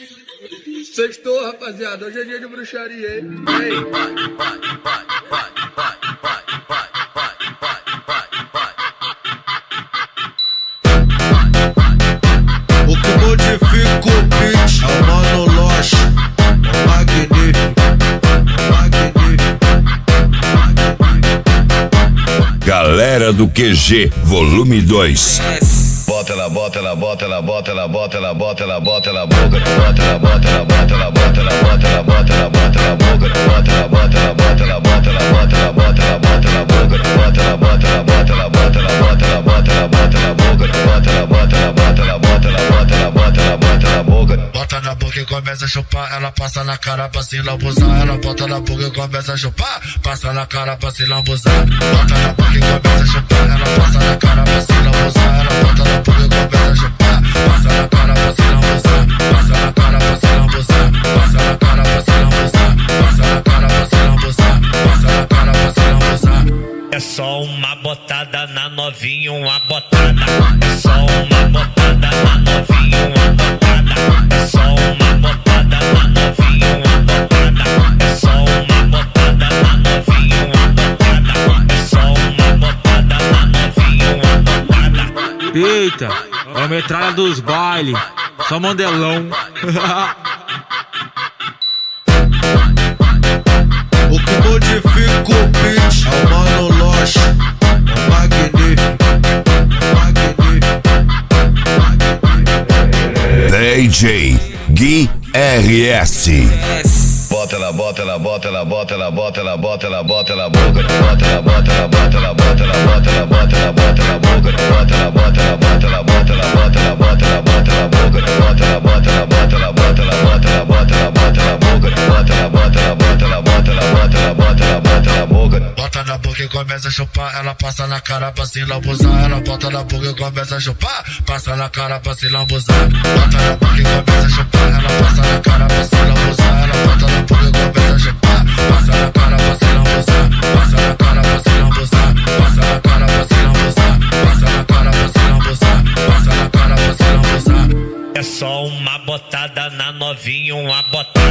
Sextou, rapaziada. Hoje é dia de bruxaria, hein? Ei. O que modifica o beat é o Mano Loche, o magnífico. Galera do QG, volume 2. Bota ela, bota ela, bota ela, bota ela, bota ela, bota ela, bota ela, boca. Bota ela, bota ela, bota ela, bota ela, bota ela, bota ela, bota ela, boca. Bota ela, bota ela, bota ela, bota ela, bota ela, bota ela, bota ela, boca. Bota ela, bota ela, bota ela, bota ela, bota ela, bota ela, bota ela, boca. Bota ela, bota ela, bota ela, bota ela, bota ela, bota ela, bota ela, boca. Bota na boca e começa a chupar, ela passa na cara pra se lambuzar. Ela bota na boca e começa a chupar, passa na cara pra se lambuzar. Bota na boca e começa a chupar, ela passa na cara pra se lambuzar. Ela bota na boca e começa a chupar, passa na cara pra se lambuzar. Passa na cara pra se lambuzar, passa na cara pra se lambuzar. Passa na cara pra se lambuzar, passa na cara pra se lambuzar. É só uma botada na novinha, uma botada. É só uma botada na novinha, uma botada. É só uma botada na novinha, uma botada. É só uma botada na novinha, uma botada. É só uma botada na novinha, uma botada. Eita, é a metralha dos bailes, só mandelão. O que modifica o beat é o Mano Loche, o magnífico. DJ Gui RS. Bota ela, bota ela, bota ela, bota ela, bota ela, bota ela, bota ela, boca. Bota ela, bota ela, bota ela, bota ela, bota ela, bota ela, bota ela, boca. Bota ela, bota ela, bota ela, bota ela, bota ela, bota ela, bota ela, boca. Bota ela, bota ela, bota ela, bota ela, bota ela, bota ela, bota ela, boca. Bota ela, bota ela, bota ela, bota ela, bota ela, bota ela, bota ela, boca. Bota na boca e começa a chupar, ela passa na cara pra se lambuzar. Ela bota na boca e começa a chupar, passa na cara pra se lambuzar. Bota na boca e começa a chupar, ela passa na cara pra se lambuzar. Ela bota na boca e começa a chupar, passa na cara pra se lambuzar. Passa na cara pra se lambuzar, passa na cara pra se lambuzar. Passa na cara pra se lambuzar, passa na cara pra se lambuzar. É só uma botada na novinha, uma botada.